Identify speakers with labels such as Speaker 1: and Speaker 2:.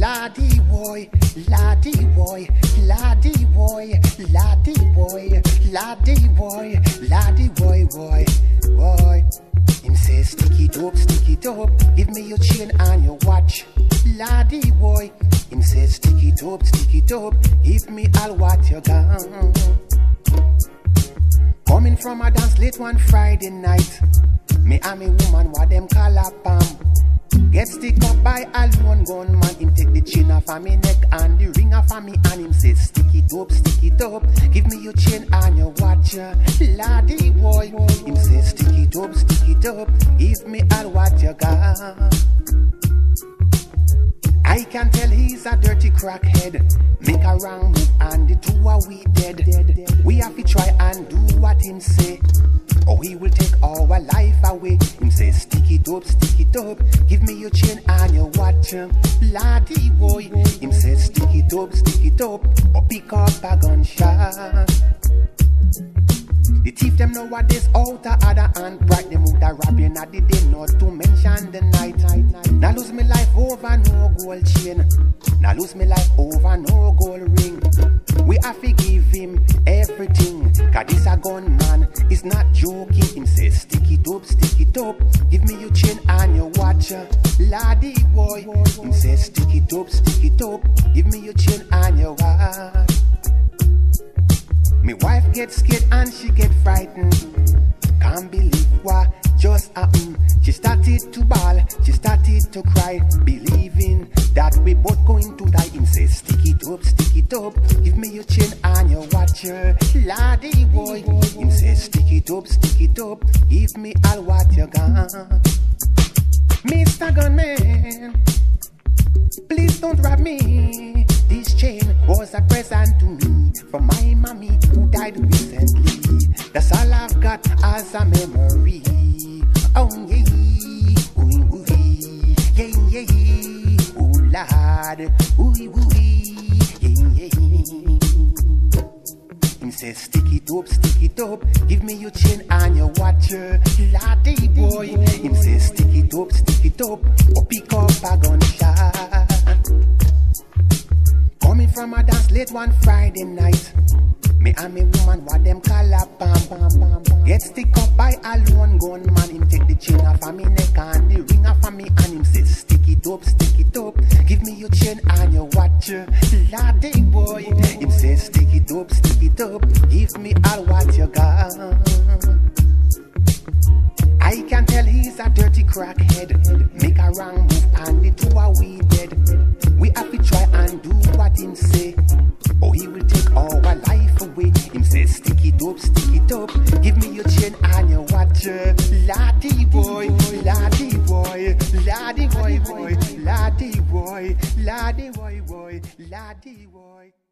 Speaker 1: laddie boy, laddie boy, laddie boy, laddie boy, laddie boy, laddie boy, boy. Him say stick it up, give me your chain and your watch, laddie boy. Him say stick it up, give me all what you got. Coming from a dance late one Friday night, me and me woman what them call a pam. Get stick up by a lone gunman. Him take the chain off of me neck and the ring off of me, and him say stick it up, give me your chain and your watch, laddie boy. Him say stick it up, give me all what you got. I can tell he's a dirty crackhead. Make a wrong move and the two are we dead. We have to try and do what him say, or he will take our life away. Him say stick it up, give me your chain and your watch, laddie boy. Him say stick it up, or pick up a gunshot. The thief them nowadays out of other hand, bright them out of robbing at the day, not to mention the night. Now lose me life over no gold chain, now lose me life over no gold ring. We have to give him everything, cause this a gunman is not joking. Him say stick it up, give me your chain and your watch, laddie boy. Him say stick it up, give me your chain and your watch. Me wife get scared and she get frightened. Can't believe what just happened. She started to bawl, she started to cry, believing that we both going to die. Him say stick it up, give me your chain and your watch, laddie boy. Him say stick it up, give me all what you got. Mr. Gunman, please don't rob me. This chain was a present to me from my mommy who died recently. That's all I've got as a memory. Oh yeah, ooh, yeah, oh lad, ooh, yeah. Him say stick it up, give me your chain and your watch, laddie boy. Him say stick it up, or pick up a gunshot. Coming from a dance late one Friday night, me and me woman what them call a pam. Get stick up by a lone gunman. Him take the chain off of me neck and the ring off of me, and him say stick it up, give me your chain and your watch, laddie boy. Him say stick it up, give me all what you got. I can tell he's a dirty crackhead. Make a wrong move and the two are we dead. We have to try and do what him say, or he will take our life away. Him say stick it up, give me your chain and your watch, laddie boy, laddie boy, laddie boy, laddie boy, laddie boy, laddie boy.